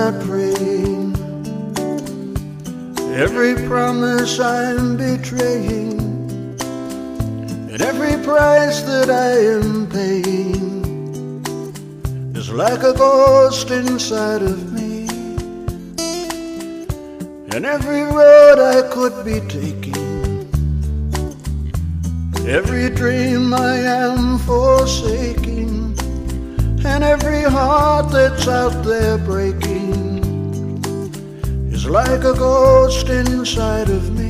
not praying, every promise I'm betraying, and every price that I am paying is like a ghost inside of me. And every road I could be taking, every dream I am forsaking, and every heart that's out there breaking is like a ghost inside of me.